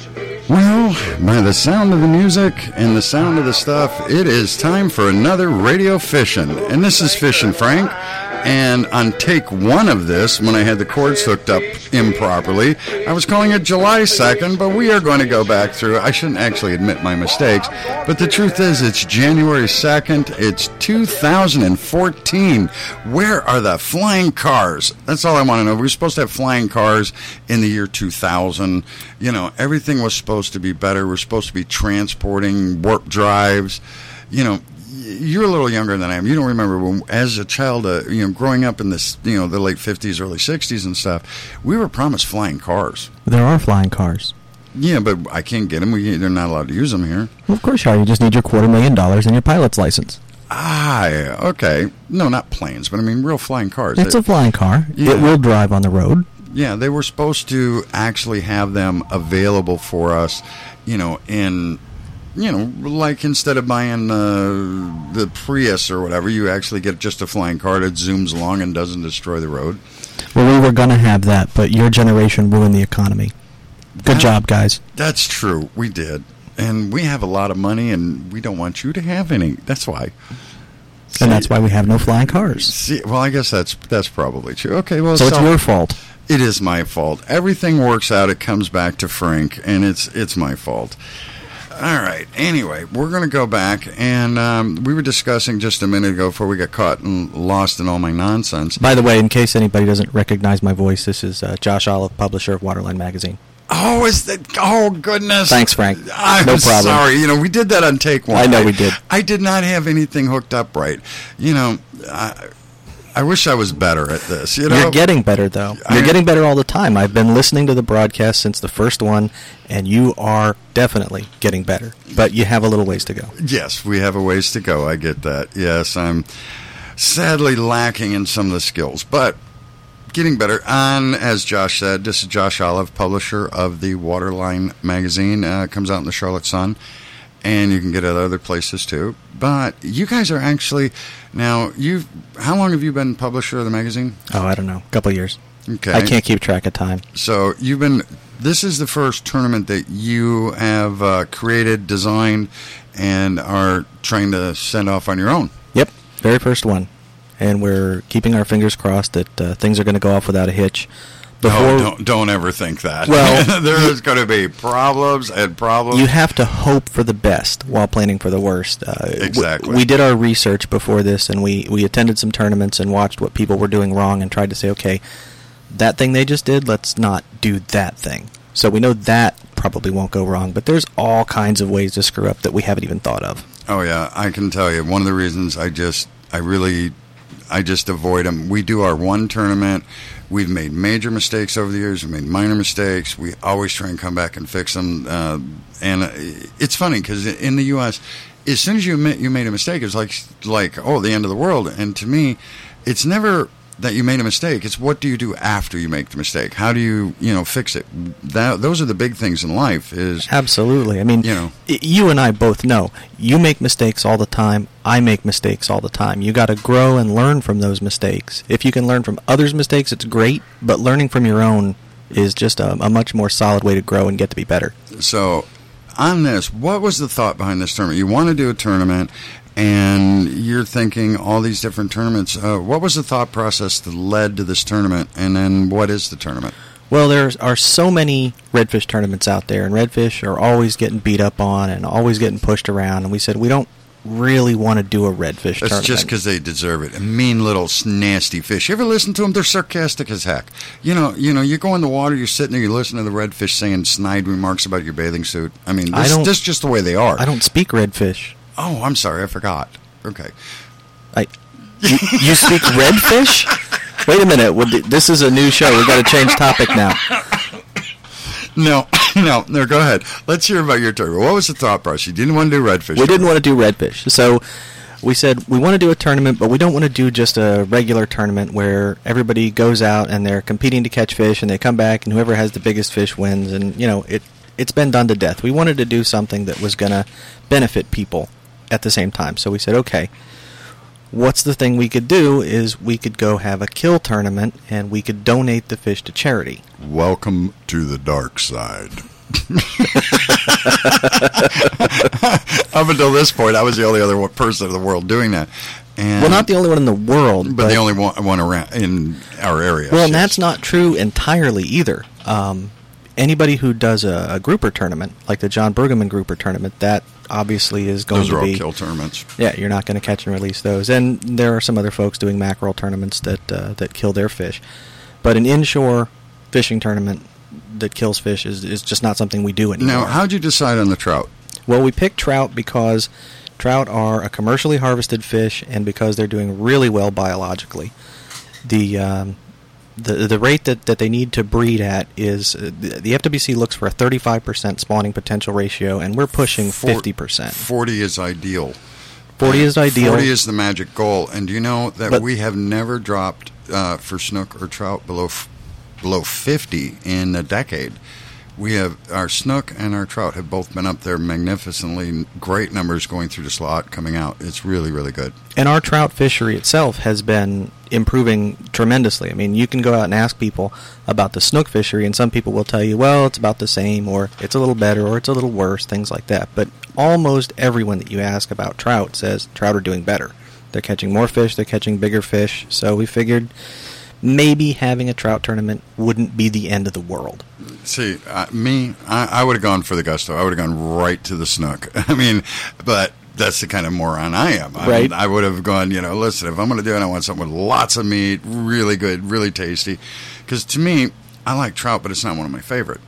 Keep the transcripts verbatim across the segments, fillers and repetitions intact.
Well, by the sound of the music and the sound of the stuff, it is time for another Radio Fishin'. And this is Fishin' Frank. And on take one of this, when I had the cords hooked up improperly, I was calling it July second, but we are going to go back through. I shouldn't actually admit my mistakes, but the truth is it's January second. It's two thousand fourteen. Where are the flying cars? That's all I want to know. We were supposed to have flying cars in the year two thousand. You know, everything was supposed to be better. We're supposed to be transporting warp drives. You know, you're a little younger than I am. You don't remember when, as a child, uh, you know, growing up in this, you know, the late fifties, early sixties and stuff, we were promised flying cars. There are flying cars. Yeah, but I can't get them. We, they're not allowed to use them here. Well, of course you are. You just need your quarter million dollars and your pilot's license. Ah, okay. No, not planes, but I mean real flying cars. It's they, a flying car. Yeah. It will drive on the road. Yeah, they were supposed to actually have them available for us, you know, in... You know, like instead of buying uh, the Prius or whatever, you actually get just a flying car that zooms along and doesn't destroy the road. Well, we were going to have that, but your generation ruined the economy. Good that, job, guys. That's true. We did. And we have a lot of money, and we don't want you to have any. That's why. See, and that's why we have no flying cars. See, well, I guess that's that's probably true. Okay, well, so, so it's your fault. It is my fault. Everything works out. It comes back to Frank, and it's it's my fault. All right. Anyway, we're going to go back, and um, we were discussing just a minute ago before we got caught and lost in all my nonsense. By the way, in case anybody doesn't recognize my voice, this is uh, Josh Olive, publisher of Waterline Magazine. Oh, is that? Oh, goodness. Thanks, Frank. I'm no problem. sorry. You know, we did that on take one. I know we did. I did not have anything hooked up right. You know, I, I wish I was better at this. You know, you're getting better though. You're I, getting better all the time. I've been listening to the broadcast since the first one, and you are definitely getting better. But you have a little ways to go. Yes, we have a ways to go. I get that. Yes, I'm sadly lacking in some of the skills, but getting better. On, as Josh said, this is Josh Olive, publisher of the Waterline Magazine. Uh, comes out in the Charlotte Sun. And you can get it at other places, too. But you guys are actually... Now, you've... How long have you been publisher of the magazine? Oh, I don't know. A couple of years. Okay. I can't keep track of time. So, you've been... This is the first tournament that you have uh, created, designed, and are trying to send off on your own. Yep. Very first one. And we're keeping our fingers crossed that uh, things are going to go off without a hitch. Before, oh, don't, don't ever think that. Well, there's going to be problems and problems. You have to hope for the best while planning for the worst. Uh, exactly. We, we did our research before this, and we, we attended some tournaments and watched what people were doing wrong and tried to say, okay, that thing they just did, let's not do that thing. So we know that probably won't go wrong, but there's all kinds of ways to screw up that we haven't even thought of. Oh, yeah. I can tell you, one of the reasons I just, I really, I just avoid them. We do our one tournament. We've made major mistakes over the years. We've made minor mistakes. We always try and come back and fix them. Uh, and uh, it's funny because in the U S, as soon as you admit you made a mistake, it's like, like, oh, the end of the world. And to me, it's never that you made a mistake. It's what do you do after you make the mistake? How do you, you know, fix it? That, those are the big things in life. Is absolutely. I mean, you know, you and I both know you make mistakes all the time. I make mistakes all the time. You got to grow and learn from those mistakes. If you can learn from others' mistakes, it's great. But learning from your own is just a, a much more solid way to grow and get to be better. So, on this, what was the thought behind this tournament? You want to do a tournament. And you're thinking all these different tournaments. Uh, what was the thought process that led to this tournament? And then what is the tournament? Well, there are so many redfish tournaments out there, and redfish are always getting beat up on and always getting pushed around. And we said we don't really want to do a redfish That's tournament. That's just because they deserve it. Mean little nasty fish. You ever listen to them? They're sarcastic as heck. You know, you know, you go in the water, you're sitting there, you listen to the redfish saying snide remarks about your bathing suit. I mean, this, I don't, this is just the way they are. I don't speak redfish. Oh, I'm sorry, I forgot. Okay. I, you, you speak redfish? Wait a minute. This is a new show. We've got to change topic now. No, no, no, go ahead. Let's hear about your tournament. What was the thought process? You didn't want to do redfish. We didn't want to do redfish. So we said we want to do a tournament, but we don't want to do just a regular tournament where everybody goes out and they're competing to catch fish and they come back and whoever has the biggest fish wins. And, you know, it, it's been done to death. We wanted to do something that was going to benefit people at the same time. So we said, okay, what's the thing we could do is we could go have a kill tournament and we could donate the fish to charity. Welcome to the dark side. Up until this point, I was the only other one person in the world doing that. And, well, not the only one in the world, but, but the only one, one around in our area. Well, and that's not true entirely either. Um, anybody who does a, a grouper tournament, like the John Bergman grouper tournament, that obviously is going those to are be all kill tournaments. Yeah, you're not going to catch and release those. And there are some other folks doing mackerel tournaments that uh, that kill their fish. But an inshore fishing tournament that kills fish is, is just not something we do anymore. Now, how'd you decide on the trout? Well, we picked trout because trout are a commercially harvested fish, and because they're doing really well biologically. The um, the the rate that, that they need to breed at is uh, the, the F W C looks for a thirty-five percent spawning potential ratio, and we're pushing fifty percent. forty is ideal. forty is ideal. forty is the magic goal, and do you know that But, we have never dropped uh, for snook or trout below f- below fifty in a decade. We have our snook and our trout have both been up there magnificently, great numbers going through the slot, coming out. It's really, really good. And our trout fishery itself has been improving tremendously. I mean, you can go out and ask people about the snook fishery, and some people will tell you, well, it's about the same, or it's a little better, or it's a little worse, things like that. But almost everyone that you ask about trout says trout are doing better. They're catching more fish, they're catching bigger fish, so we figured maybe having a trout tournament wouldn't be the end of the world. See, uh, me, I, I would have gone for the gusto. I would have gone right to the snook. I mean, but that's the kind of moron I am. I Right. mean, I would have gone, you know, listen, if I'm going to do it, I want something with lots of meat, really good, really tasty. Because to me, I like trout, but it's not one of my favorite.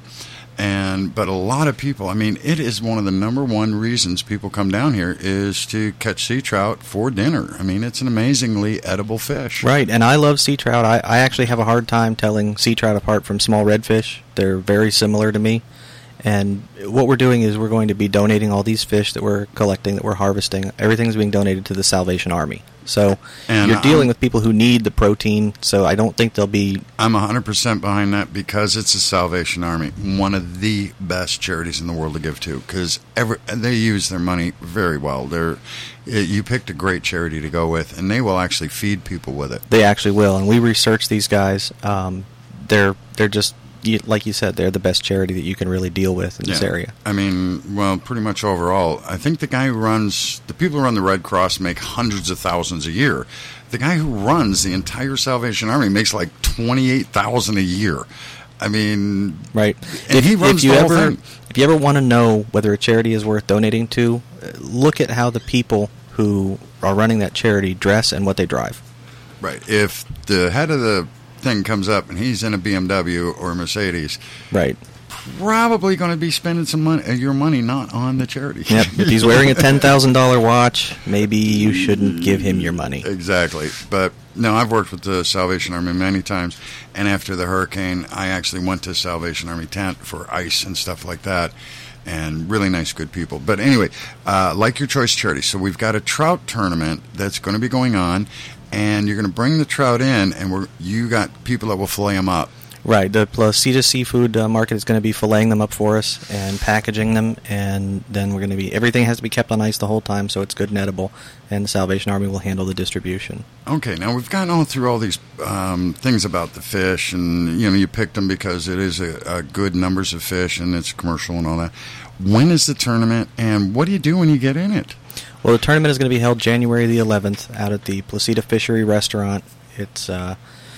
And but a lot of people, I mean, it is one of the number one reasons people come down here is to catch sea trout for dinner. I mean, it's an amazingly edible fish. Right, and I love sea trout. I, I actually have a hard time telling sea trout apart from small redfish. They're very similar to me. And what we're doing is we're going to be donating all these fish that we're collecting, that we're harvesting. Everything's being donated to the Salvation Army. So And you're dealing I'm- with people who need the protein, so I don't think they'll be... I'm one hundred percent behind that because it's the Salvation Army, one of the best charities in the world to give to, because they use their money very well. They're, you picked a great charity to go with, and they will actually feed people with it. They actually will, and we researched these guys. Um, they're they're just, you- like you said, they're the best charity that you can really deal with in this area. I mean, well, pretty much overall. I think the guy who runs, the people who run the Red Cross make hundreds of thousands a year. The guy who runs the entire Salvation Army makes like twenty-eight thousand dollars a year. I mean, Right. and if, he runs if you the whole ever, thing. If you ever want to know whether a charity is worth donating to, uh, look at how the people who are running that charity dress and what they drive. Right. If the head of the thing comes up and he's in a B M W or a Mercedes, Right. probably going to be spending some money, uh, your money not on the charity. Yep. If he's wearing a ten thousand dollars watch, maybe you shouldn't give him your money. Exactly. But no, I've worked with the Salvation Army many times, and after the hurricane, I actually went to Salvation Army tent for ice and stuff like that, and really nice, good people. But anyway, uh, like your choice charity. So we've got a trout tournament that's going to be going on, and you're going to bring the trout in, and we're you got people that will fillet them up. Right. The Placida Seafood uh, Market is going to be filleting them up for us and packaging them, and then we're going to be, everything has to be kept on ice the whole time so it's good and edible, and the Salvation Army will handle the distribution. Okay, now we've gotten all through all these um, things about the fish, and you know you picked them because it is a, a good numbers of fish, and it's commercial and all that. When is the tournament, and what do you do when you get in it? Well, the tournament is going to be held January the eleventh out at the Placida Fishery Restaurant. It's uh,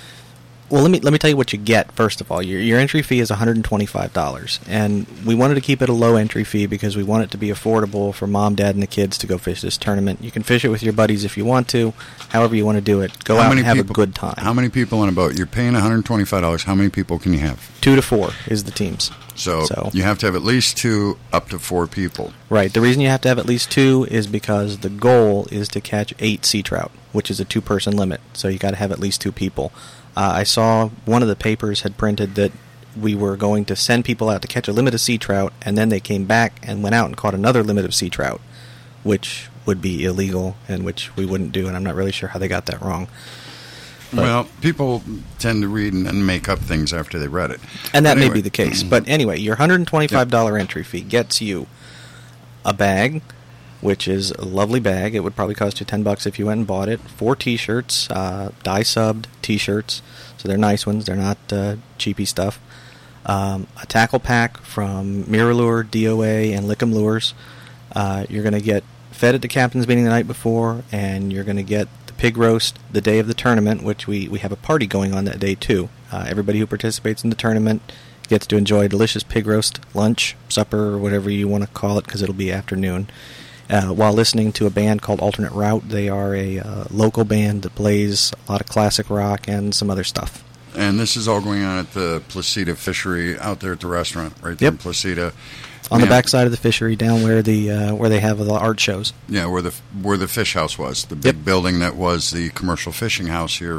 well, let me let me tell you what you get first of all. Your your entry fee is one hundred twenty-five dollars, and we wanted to keep it a low entry fee because we want it to be affordable for mom, dad, and the kids to go fish this tournament. You can fish it with your buddies if you want to, however you want to do it. Go How out many and have people- a good time. How many people on a boat? You're paying one hundred twenty-five dollars. How many people can you have? Two to four is the teams. So, So- you have to have at least two, up to four people. Right. The reason you have to have at least two is because the goal is to catch eight sea trout, which is a two-person limit. So you got to have at least two people. Uh, I saw one of the papers had printed that we were going to send people out to catch a limit of sea trout, and then they came back and went out and caught another limit of sea trout, which would be illegal and which we wouldn't do, and I'm not really sure how they got that wrong. But- Well, people tend to read and, and make up things after they read it. And that But may anyway. be the case. But anyway, your one hundred twenty-five dollars entry fee gets you a bag, which is a lovely bag. It would probably cost you ten bucks if you went and bought it. Four T-shirts, uh, dye subbed T-shirts, so they're nice ones. They're not uh, cheapy stuff. um, a tackle pack from Mirror, D O A, and Lickum Lures. Uh, you're going to get fed at the captain's meeting the night before, and you're going to get the pig roast the day of the tournament, which we, we have a party going on that day too. Uh, everybody who participates in the tournament gets to enjoy a delicious pig roast lunch, supper, or whatever you want to call it, because it'll be afternoon, uh, while listening to a band called Alternate Route. They are a uh, local band that plays a lot of classic rock and some other stuff. And this is all going on at the Placida Fishery out there at the restaurant, right there Yep. in Placida. On Man. the backside of the fishery, down where the uh, where they have the art shows. Yeah, where the where the fish house was, the big Yep. building that was the commercial fishing house here.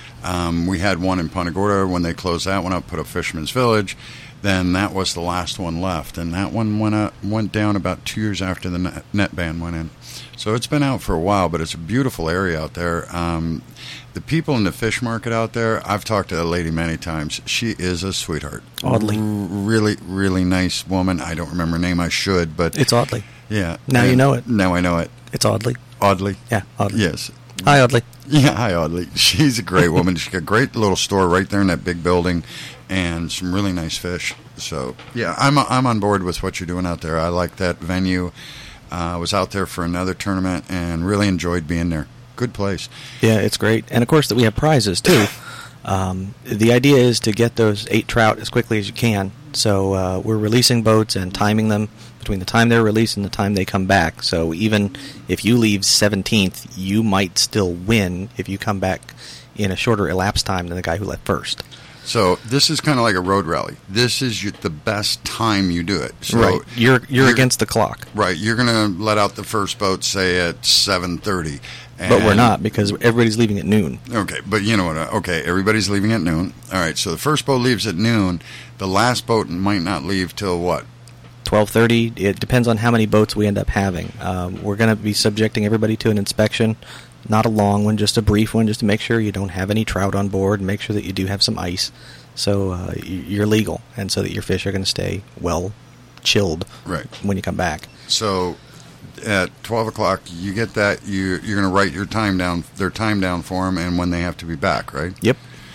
Um, we had one in Punta Gorda. When they closed that one up, put up Fisherman's Village. Then that was the last one left, and that one went up, went down about two years after the net, net ban went in. So it's been out for a while, but it's a beautiful area out there. Um, the people in the fish market out there, I've talked to that lady many times. She is a sweetheart. Oddly. R- really, really nice woman. I don't remember her name. I should, but It's Oddly. yeah. Now you And know it. Now I know it. It's Oddly. Oddly. Yeah, Oddly. Yes. Hi, Oddly. Yeah, hi, Audley. She's a great woman. She's got a great little store right there in that big building and some really nice fish. So, yeah, I'm I'm on board with what you're doing out there. I like that venue. I uh, was out there for another tournament and really enjoyed being there. Good place. Yeah, it's great. And, of course, that we have prizes, too. Um, the idea is to get those eight trout as quickly as you can. So uh, we're releasing boats and timing them between the time they're released and the time they come back. So even if you leave seventeenth, you might still win if you come back in a shorter elapsed time than the guy who left first. So this is kind of like a road rally. This is your, the best time you do it. So right. You're, you're you're against the clock. Right. You're going to let out the first boat, say, at seven thirty. But we're not, because everybody's leaving at noon. Okay, but you know what? uh, Okay, everybody's leaving at noon. All right, so the first boat leaves at noon. The last boat might not leave till what? twelve thirty. It depends on how many boats we end up having. Um, we're going to be subjecting everybody to an inspection. Not a long one, just a brief one, just to make sure you don't have any trout on board and make sure that you do have some ice, so uh, you're legal, and so that your fish are going to stay well chilled Right. when you come back. So at twelve o'clock, you get that. You, you're going to write your time down, their time down for them, and when they have to be back, right? Yep.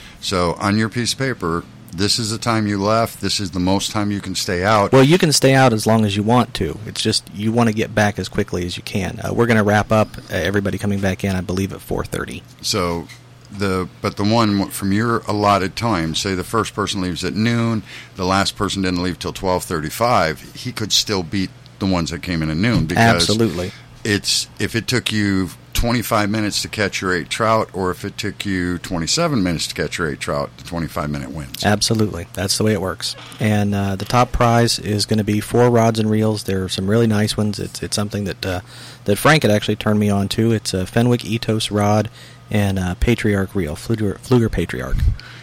So on your piece of paper, this is the time you left. This is the most time you can stay out. Well, you can stay out as long as you want to. It's just you want to get back as quickly as you can. Uh, we're going to wrap up uh, everybody coming back in, I believe, at four thirty. So the but the one from your allotted time, say the first person leaves at noon, the last person didn't leave till twelve thirty-five, he could still beat the ones that came in at noon, because Absolutely. it's if it took you twenty-five minutes to catch your eight trout, or if it took you twenty-seven minutes to catch your eight trout, the twenty-five minute wins. Absolutely. That's the way it works. And uh, the top prize is going to be four rods and reels. There are some really nice ones. It's it's something that uh, that Frank had actually turned me on to. It's a Fenwick Ethos rod and a Patriarch reel, Fluger, Fluger Patriarch.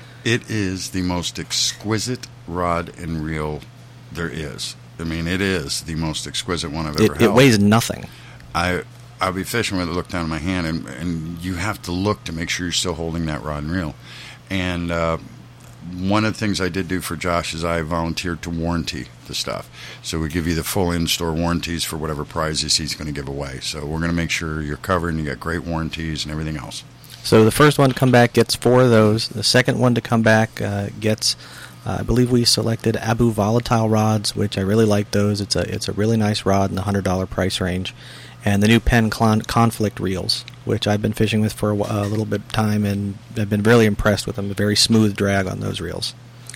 It is the most exquisite rod and reel there is. I mean, it is the most exquisite one I've ever It, held. it weighs nothing. I I'll be fishing with it, look down at my hand, and, and you have to look to make sure you're still holding that rod and reel. And uh, one of the things I did do for Josh is I volunteered to warranty the stuff. So we give you the full in-store warranties for whatever prizes he's going to give away. So we're going to make sure you're covered and you got great warranties and everything else. So the first one to come back gets four of those. The second one to come back uh, gets, uh, I believe we selected Abu Volatile rods, which I really like those. It's a it's a really nice rod in the one hundred dollars price range. And the new Penn Clon- Conflict reels, which I've been fishing with for a, a little bit of time, and I've been really impressed with them. A very smooth drag on those reels.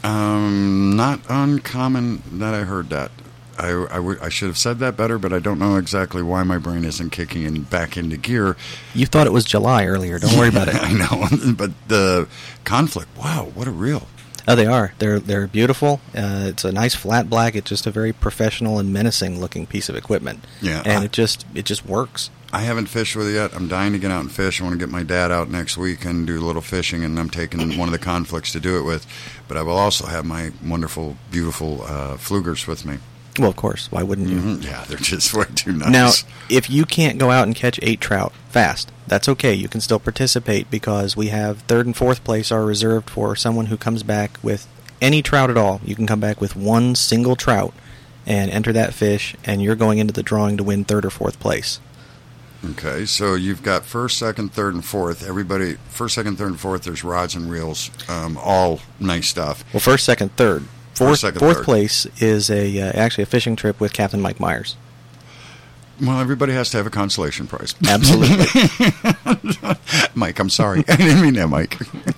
Um, not uncommon that I heard that. I, I, w- I should have said that better, but I don't know exactly why my brain isn't kicking in back into gear. You thought it was July earlier. Don't worry about it. I know, but the Conflict, wow, what a reel. Oh, they are. They're they're beautiful. Uh, it's a nice flat black. It's just a very professional and menacing looking piece of equipment. Yeah, and I, it just it just works. I haven't fished with it yet. I'm dying to get out and fish. I want to get my dad out next week and do a little fishing, and I'm taking one of the Conflicts to do it with. But I will also have my wonderful, beautiful uh, Flugers with me. Well, of course. Why wouldn't you? Mm-hmm. Yeah, they're just way too nice. Now, if you can't go out and catch eight trout fast, that's okay. You can still participate, because we have third and fourth place are reserved for someone who comes back with any trout at all. You can come back with one single trout and enter that fish, and you're going into the drawing to win third or fourth place. Okay, so you've got first, second, third, and fourth. Everybody, first, second, third, and fourth, there's rods and reels, um, all nice stuff. Well, first, second, third. fourth second, fourth third? place is a uh, actually a fishing trip with Captain Mike Myers. Well, everybody has to have a consolation prize. Absolutely. Mike, I'm sorry. I didn't mean that, Mike.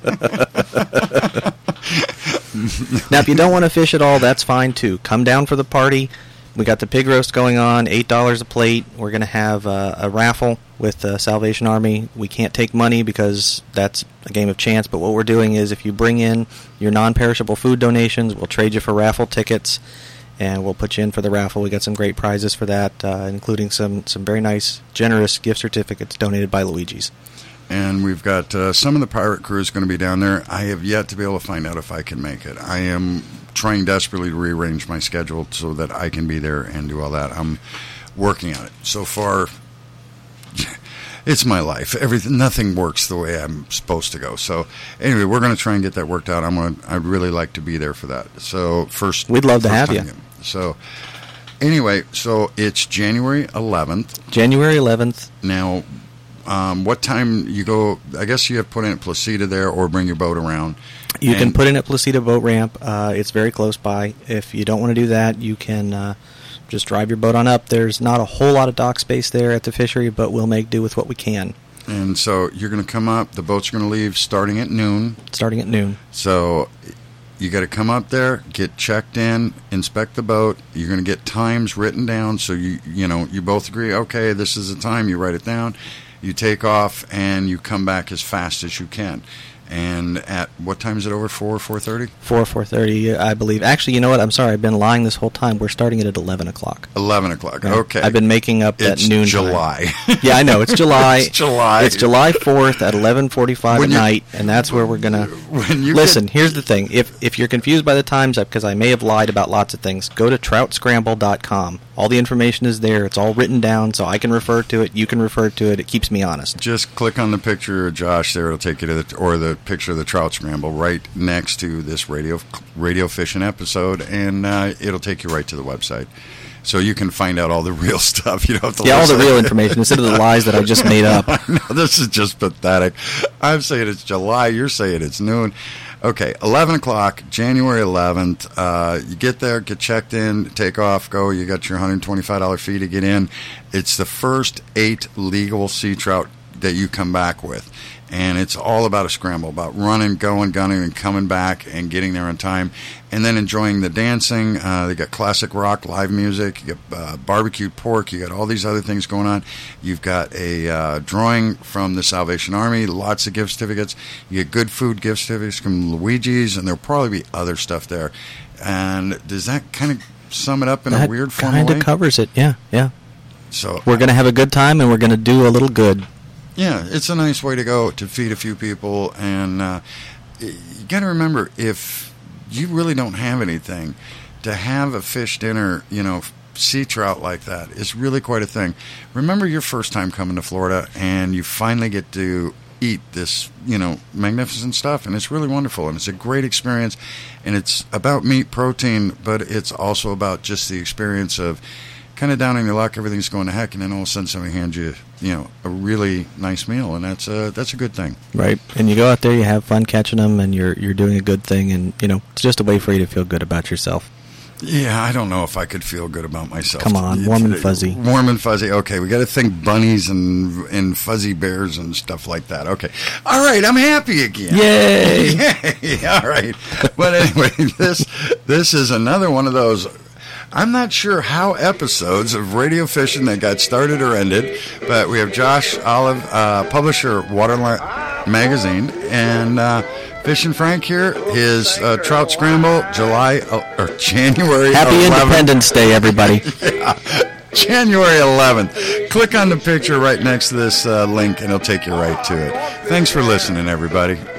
Now, if you don't want to fish at all, that's fine, too. Come down for the party. We got the pig roast going on, eight dollars a plate. We're going to have uh, a raffle with the Salvation Army. We can't take money because that's a game of chance, but what we're doing is if you bring in your non-perishable food donations, we'll trade you for raffle tickets, and we'll put you in for the raffle. We got some great prizes for that, uh, including some, some very nice, generous gift certificates donated by Luigi's. And we've got uh, some of the pirate crews going to be down there. I have yet to be able to find out if I can make it. I am trying desperately to rearrange my schedule so that I can be there and do all that. I'm working on it. So far, it's my life. Everything, nothing works the way I'm supposed to go. So anyway, we're going to try and get that worked out. I'm going to, I'd really like to be there for that. So first, we'd love to have you. Again. So anyway, so it's January eleventh. January eleventh. Now, um, what time you go? I guess you have to put in at Placida there or bring your boat around. You and can put in at Placida Boat Ramp. Uh, it's very close by. If you don't want to do that, you can uh, just drive your boat on up. There's not a whole lot of dock space there at the fishery, but we'll make do with what we can. And so you're going to come up. The boat's going to leave starting at noon. Starting at noon. So you got to come up there, get checked in, inspect the boat. You're going to get times written down. So you you know you both agree. Okay, this is the time. You write it down. You take off and you come back as fast as you can. And at what time is it over? Four, four thirty? Four, four thirty, I believe. Actually, you know what? I'm sorry. I've been lying this whole time. We're starting it at eleven o'clock. Eleven o'clock. Right? Okay. I've been making up that it's noon. July. Time. Yeah, I know. It's July. It's July. It's July fourth at eleven forty-five at night, and that's where we're gonna. When you listen, get, here's the thing. If if you're confused by the times, because I may have lied about lots of things, go to trout scramble dot com. All the information is there. It's all written down, so I can refer to it. You can refer to it. It keeps me honest. Just click on the picture of Josh there. It'll take you to the or the picture of the trout scramble right next to this radio radio fishing episode, and uh, it'll take you right to the website. So you can find out all the real stuff. You don't have to yeah, all listen. the real information instead of the lies that I just made up. No, this is just pathetic. I'm saying it's July. You're saying it's noon. Okay, eleven o'clock, January eleventh. Uh, you get there, get checked in, take off, go. You got your one hundred twenty-five dollars fee to get in. It's the first eight legal sea trout that you come back with. And it's all about a scramble, about running, going, gunning, and coming back and getting there on time. And then enjoying the dancing. Uh, they got classic rock, live music. You got uh, barbecued pork. You got all these other things going on. You've got a uh, drawing from the Salvation Army, lots of gift certificates. You get good food gift certificates from Luigi's, and there'll probably be other stuff there. And does that kind of sum it up in that a weird form way? Kind of covers it, yeah, yeah. So we're going to have a good time, and we're going to do a little good. Yeah, it's a nice way to go to feed a few people, and uh, you got to remember, if you really don't have anything, to have a fish dinner, you know, sea trout like that is really quite a thing. Remember your first time coming to Florida, and you finally get to eat this, you know, magnificent stuff, and it's really wonderful, and it's a great experience, and it's about meat, protein, but it's also about just the experience of kind of down on your luck, everything's going to heck, and then all of a sudden somebody hands you, you know, a really nice meal, and that's a that's a good thing, right? And you go out there, you have fun catching them, and you're you're doing a good thing, and you know, it's just a way for you to feel good about yourself. Yeah, I don't know if I could feel good about myself. Come on, warm and fuzzy. Warm and fuzzy. Okay, we got to think bunnies and and fuzzy bears and stuff like that. Okay, all right, I'm happy again. Yay! Yay! All right, but anyway, this this is another one of those. I'm not sure how episodes of Radio Fishing that got started or ended, but we have Josh Olive, uh, publisher of Waterline Magazine, and uh, Fishin' Frank here. His uh, Trout Scramble, July uh, or January. Happy eleventh. Independence Day, everybody! Yeah, January eleventh. Click on the picture right next to this uh, link, and it'll take you right to it. Thanks for listening, everybody.